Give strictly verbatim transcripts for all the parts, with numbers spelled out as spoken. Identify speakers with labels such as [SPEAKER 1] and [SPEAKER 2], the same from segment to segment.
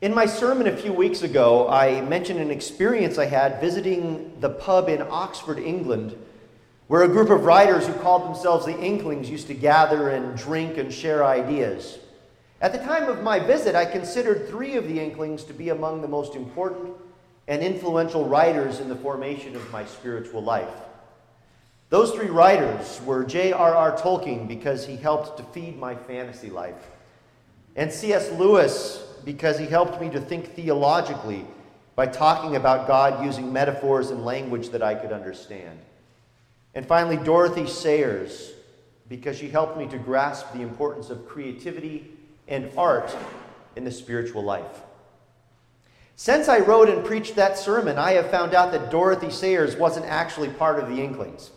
[SPEAKER 1] In my sermon a few weeks ago, I mentioned an experience I had visiting the pub in Oxford, England, where a group of writers who called themselves the Inklings used to gather and drink and share ideas. At the time of my visit, I considered three of the Inklings to be among the most important and influential writers in the formation of my spiritual life. Those three writers were J R R Tolkien, because he helped to feed my fantasy life, and C S Lewis, because he helped me to think theologically by talking about God using metaphors and language that I could understand. And finally, Dorothy Sayers, because she helped me to grasp the importance of creativity and art in the spiritual life. Since I wrote and preached that sermon, I have found out that Dorothy Sayers wasn't actually part of the Inklings.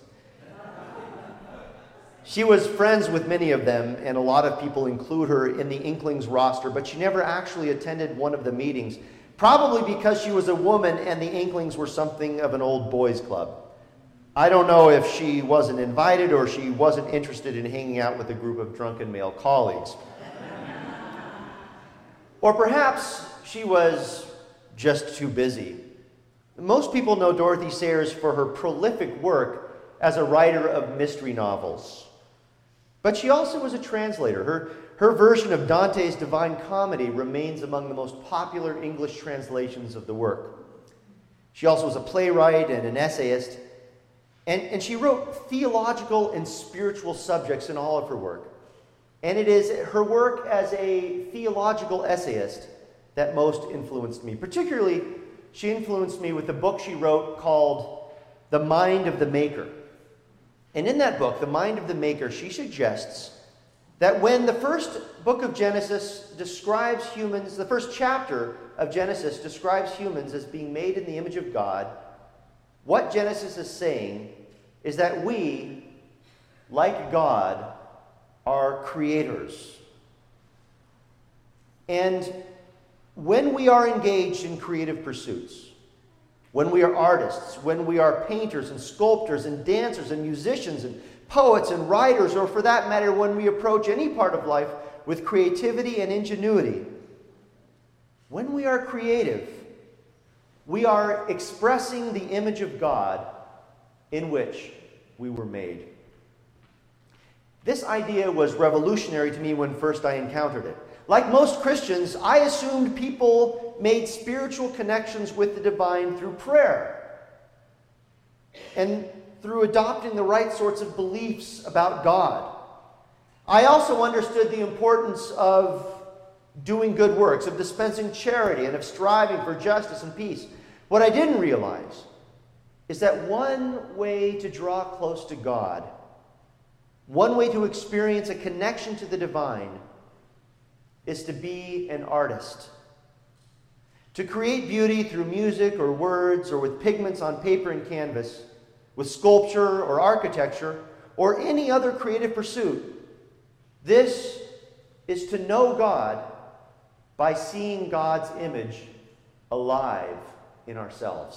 [SPEAKER 1] She was friends with many of them, and a lot of people include her in the Inklings roster, but she never actually attended one of the meetings, probably because she was a woman and the Inklings were something of an old boys club. I don't know if she wasn't invited or she wasn't interested in hanging out with a group of drunken male colleagues. Or perhaps she was just too busy. Most people know Dorothy Sayers for her prolific work as a writer of mystery novels. But she also was a translator. Her, her version of Dante's Divine Comedy remains among the most popular English translations of the work. She also was a playwright and an essayist, and, and she wrote theological and spiritual subjects in all of her work. And it is her work as a theological essayist that most influenced me. Particularly, she influenced me with the book she wrote called The Mind of the Maker. And in that book, The Mind of the Maker, she suggests that when the first book of Genesis describes humans, the first chapter of Genesis describes humans as being made in the image of God, what Genesis is saying is that we, like God, are creators. And when we are engaged in creative pursuits, when we are artists, when we are painters and sculptors and dancers and musicians and poets and writers, or for that matter, when we approach any part of life with creativity and ingenuity, when we are creative, we are expressing the image of God in which we were made. This idea was revolutionary to me when first I encountered it. Like most Christians, I assumed people made spiritual connections with the divine through prayer and through adopting the right sorts of beliefs about God. I also understood the importance of doing good works, of dispensing charity, and of striving for justice and peace. What I didn't realize is that one way to draw close to God, one way to experience a connection to the divine, is to be an artist. To create beauty through music or words or with pigments on paper and canvas, with sculpture or architecture or any other creative pursuit. This is to know God by seeing God's image alive in ourselves.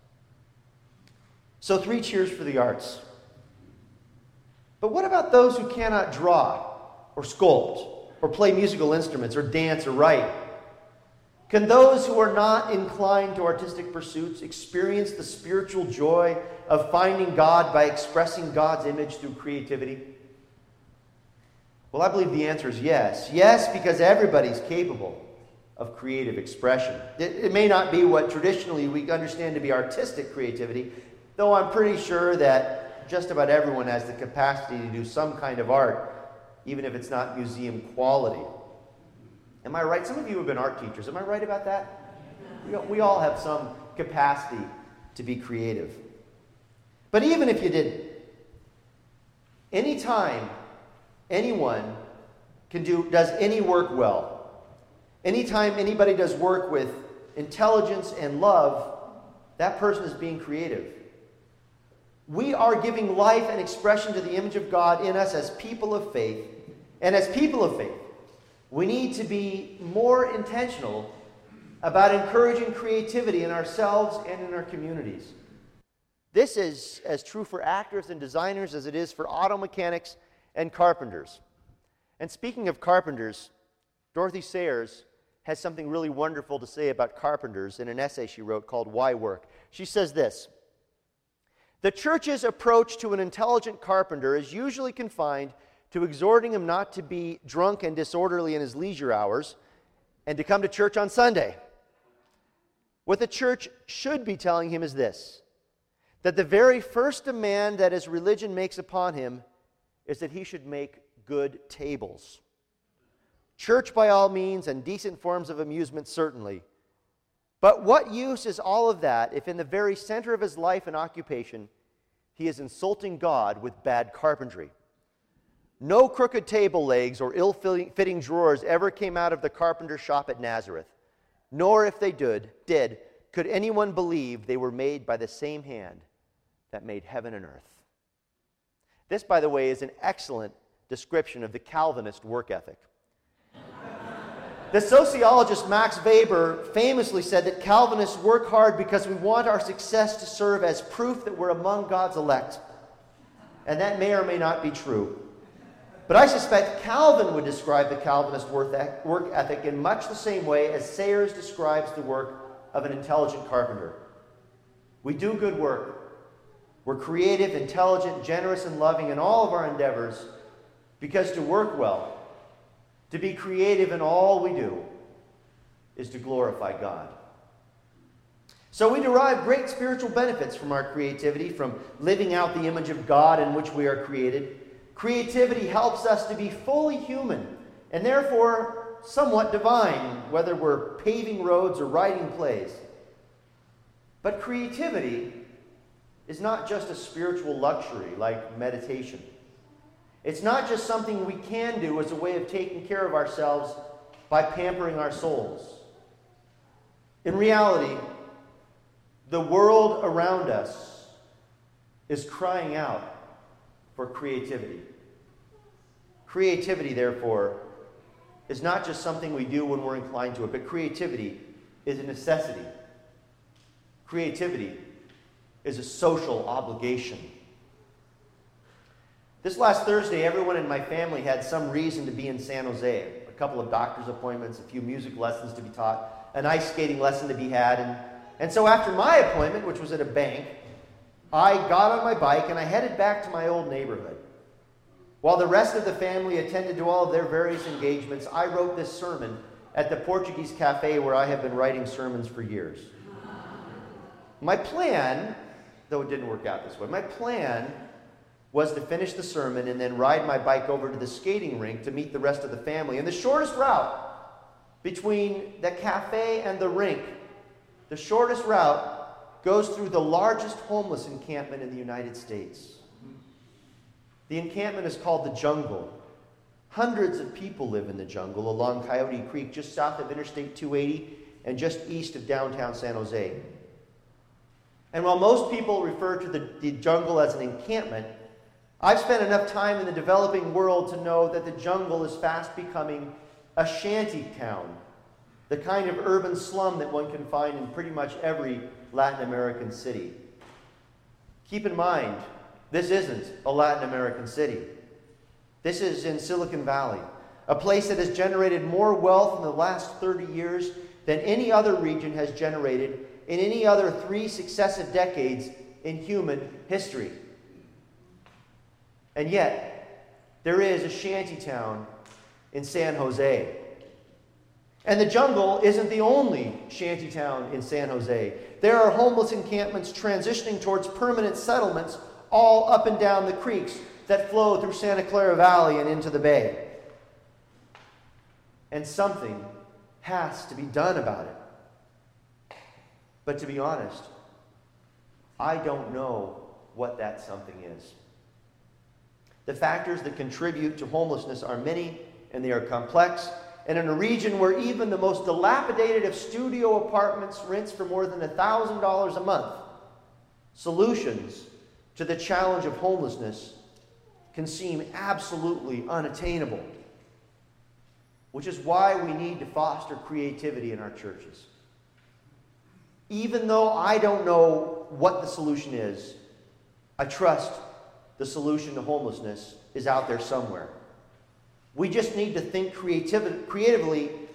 [SPEAKER 1] So three cheers for the arts. But what about those who cannot draw or sculpt or play musical instruments or dance or write? Can those who are not inclined to artistic pursuits experience the spiritual joy of finding God by expressing God's image through creativity? Well, I believe the answer is yes. Yes, because everybody's capable of creative expression. It, it may not be what traditionally we understand to be artistic creativity, though I'm pretty sure that just about everyone has the capacity to do some kind of art, even if it's not museum quality. Am I right? Some of you have been art teachers. Am I right about that? We all have some capacity to be creative. But even if you didn't, anytime anyone can do, does any work well, anytime anybody does work with intelligence and love, that person is being creative. We are giving life and expression to the image of God in us as people of faith. And as people of faith, we need to be more intentional about encouraging creativity in ourselves and in our communities. This is as true for actors and designers as it is for auto mechanics and carpenters. And speaking of carpenters, Dorothy Sayers has something really wonderful to say about carpenters in an essay she wrote called Why Work? She says this: "The church's approach to an intelligent carpenter is usually confined to exhorting him not to be drunk and disorderly in his leisure hours and to come to church on Sunday. What the church should be telling him is this: that the very first demand that his religion makes upon him is that he should make good tables. Church by all means, and decent forms of amusement certainly. But what use is all of that if in the very center of his life and occupation he is insulting God with bad carpentry? No crooked table legs or ill-fitting drawers ever came out of the carpenter's shop at Nazareth, nor if they did, did, could anyone believe they were made by the same hand that made heaven and earth." This, by the way, is an excellent description of the Calvinist work ethic. The sociologist Max Weber famously said that Calvinists work hard because we want our success to serve as proof that we're among God's elect. And that may or may not be true. But I suspect Calvin would describe the Calvinist work ethic in much the same way as Sayers describes the work of an intelligent carpenter. We do good work. We're creative, intelligent, generous, and loving in all of our endeavors because to work well, to be creative in all we do, is to glorify God. So we derive great spiritual benefits from our creativity, from living out the image of God in which we are created. Creativity helps us to be fully human and therefore somewhat divine, whether we're paving roads or writing plays. But creativity is not just a spiritual luxury like meditation. It's not just something we can do as a way of taking care of ourselves by pampering our souls. In reality, the world around us is crying out for creativity. Creativity, therefore, is not just something we do when we're inclined to it, but creativity is a necessity. Creativity is a social obligation. This last Thursday, everyone in my family had some reason to be in San Jose. A couple of doctor's appointments, a few music lessons to be taught, an ice skating lesson to be had. And, and so after my appointment, which was at a bank, I got on my bike and I headed back to my old neighborhood. While the rest of the family attended to all of their various engagements, I wrote this sermon at the Portuguese Cafe where I have been writing sermons for years. My plan, though it didn't work out this way, my plan was to finish the sermon and then ride my bike over to the skating rink to meet the rest of the family. And the shortest route between the cafe and the rink, the shortest route goes through the largest homeless encampment in the United States. The encampment is called the Jungle. Hundreds of people live in the jungle along Coyote Creek, just south of Interstate two eighty and just east of downtown San Jose. And while most people refer to the, the jungle as an encampment, I've spent enough time in the developing world to know that the jungle is fast becoming a shanty town, the kind of urban slum that one can find in pretty much every Latin American city. Keep in mind, this isn't a Latin American city. This is in Silicon Valley, a place that has generated more wealth in the last thirty years than any other region has generated in any other three successive decades in human history. And yet, there is a shanty town in San Jose. And the jungle isn't the only shanty town in San Jose. There are homeless encampments transitioning towards permanent settlements all up and down the creeks that flow through Santa Clara Valley and into the bay. And something has to be done about it. But to be honest, I don't know what that something is. The factors that contribute to homelessness are many, and they are complex. And in a region where even the most dilapidated of studio apartments rents for more than one thousand dollars a month, solutions to the challenge of homelessness can seem absolutely unattainable. Which is why we need to foster creativity in our churches. Even though I don't know what the solution is, I trust the solution to homelessness is out there somewhere. We just need to think creativ- creatively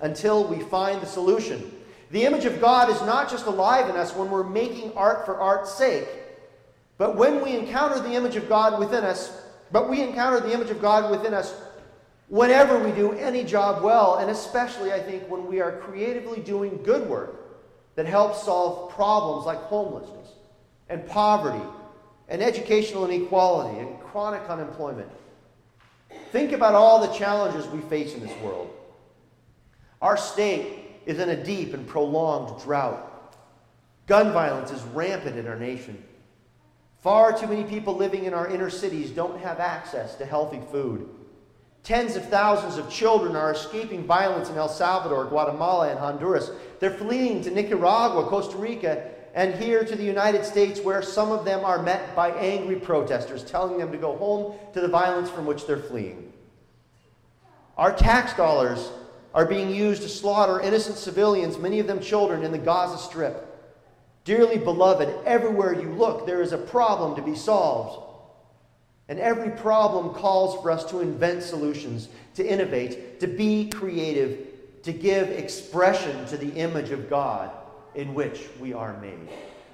[SPEAKER 1] until we find the solution. The image of God is not just alive in us when we're making art for art's sake, but when we encounter the image of God within us, but we encounter the image of God within us whenever we do any job well, and especially, I think, when we are creatively doing good work that helps solve problems like homelessness and poverty and educational inequality and chronic unemployment. Think about all the challenges we face in this world. Our state is in a deep and prolonged drought. Gun violence is rampant in our nation. Far too many people living in our inner cities don't have access to healthy food. Tens of thousands of children are escaping violence in El Salvador, Guatemala, and Honduras. They're fleeing to Nicaragua, Costa Rica, and here to the United States, where some of them are met by angry protesters telling them to go home to the violence from which they're fleeing. Our tax dollars are being used to slaughter innocent civilians, many of them children, in the Gaza Strip. Dearly beloved, everywhere you look, there is a problem to be solved. And every problem calls for us to invent solutions, to innovate, to be creative, to give expression to the image of God in which we are made.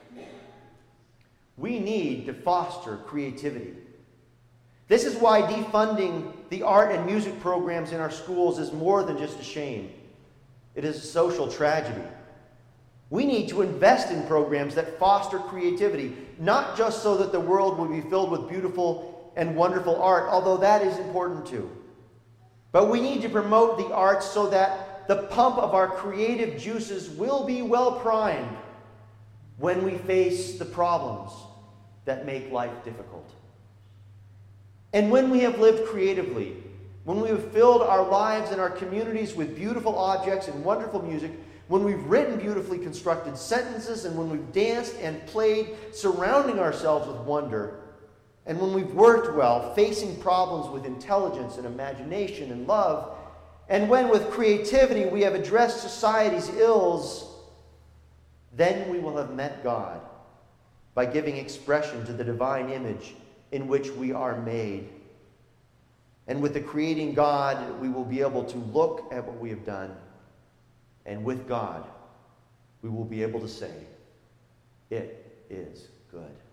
[SPEAKER 1] We need to foster creativity. This is why defunding the art and music programs in our schools is more than just a shame. It is a social tragedy. We need to invest in programs that foster creativity, not just so that the world will be filled with beautiful and wonderful art, although that is important too. But we need to promote the arts so that the pump of our creative juices will be well primed when we face the problems that make life difficult. And when we have lived creatively, when we have filled our lives and our communities with beautiful objects and wonderful music, when we've written beautifully constructed sentences, and when we've danced and played, surrounding ourselves with wonder, and when we've worked well, facing problems with intelligence and imagination and love, and when with creativity we have addressed society's ills, then we will have met God by giving expression to the divine image in which we are made. And with the creating God, we will be able to look at what we have done, and with God, we will be able to say, "It is good."